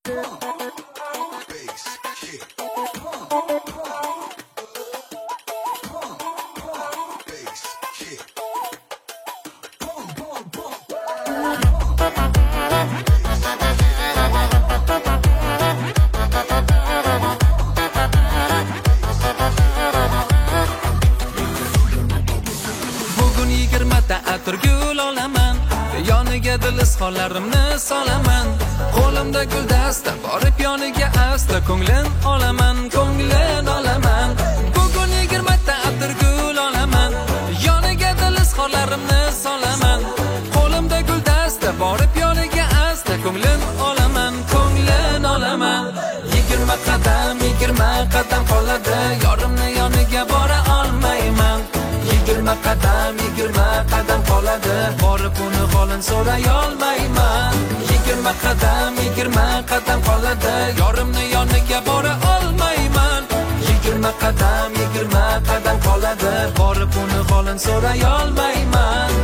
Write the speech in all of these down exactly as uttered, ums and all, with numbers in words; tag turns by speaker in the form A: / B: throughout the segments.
A: Bugun yigirmata atirgul olaman, yoniga dil izhorlarimni solaman. Qo'limda guldasta borib yoniga asta ko'nglin olaman, ko'nglin olaman. Bugun yigirmata atirgul olaman, yoniga dil izhorlarimni solaman. Qo'limda guldasta borib yoniga asta ko'nglin olaman, ko'nglin olaman. Yigirma qadam, yigirma qadam qoladi, yorimni yoniga bora olmayman. Yigirma qadam, yigirma qadam qoladi, borib uni holini so'ray olmayman. Yigirma qadam, yigirma qadam qoladi, yorimni yoniga bora olmayman. Yigirma qadam, yigirma qadam qoladi, borib uni holini so'ray olmayman.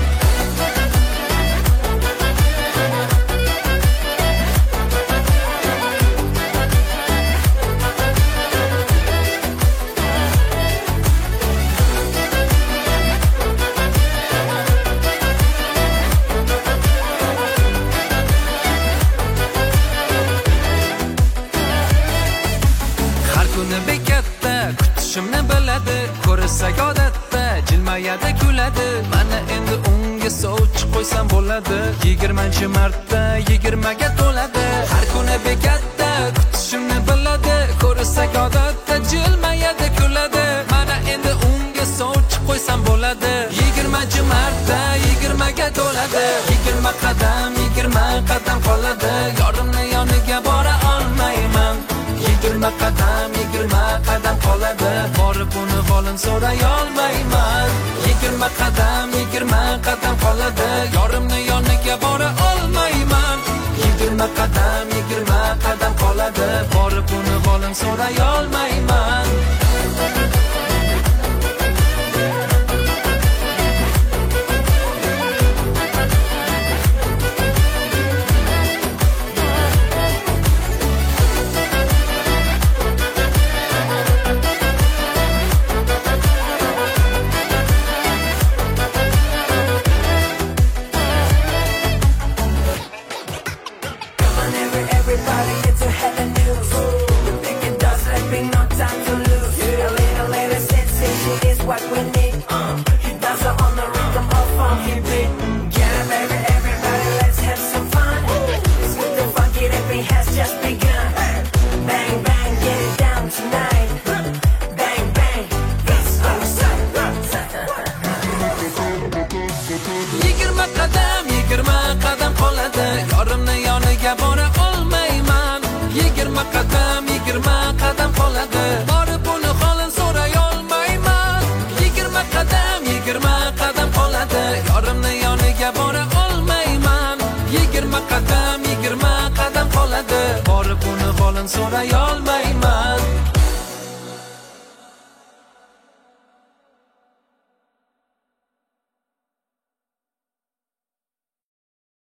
A: Kuni bekatda kutishimni biladi, ko'rsak odatda jilmayadi, kuladi. Mana endi unga sovchi qo'ysam bo'ladi, yigirmanchi marta yigirmaga to'ladi. Har kuni bekatda kutishimni biladi, ko'rsak odatda jilmayadi, kuladi. Mana endi unga sovchi qo'ysam bo'ladi, yigirmanchi marta yigirmaga to'ladi. Yigirma qadam, yigirma qadam qoladi, yorimni yoniga bora olmayman. Yigirma qadam, yigirma qadam qoladi, borib uni holini so'ray olmayman. Yigirma qadam, yigirma qadam qoladi, yorimni yoniga bora olmayman. Yigirma qadam, yigirma qadam qoladi, borib uni holini so'ray olmayman.
B: Everybody gets ahead of news. The thinking does let me no time to lose. A little later sensation is what we need. Uh, he does it on the rhythm of funky beat. Get it, baby, everybody, let's have some fun. It's with the funky that beat has just begun. Bang, bang, get it down tonight. Bang, bang, it's outside.
A: Yigirma qadam, yigirma qadam qoladi, yorimni yoniga bora olmayman. Yigirma qadam, yigirma qadam qoladi, borib uni holini so'ray olmayman. Yigirma qadam, yigirma qadam qoladi, yorimni yoniga bora olmayman. Yigirma qadam, yigirma qadam qoladi, borib uni holini so'ray olmayman.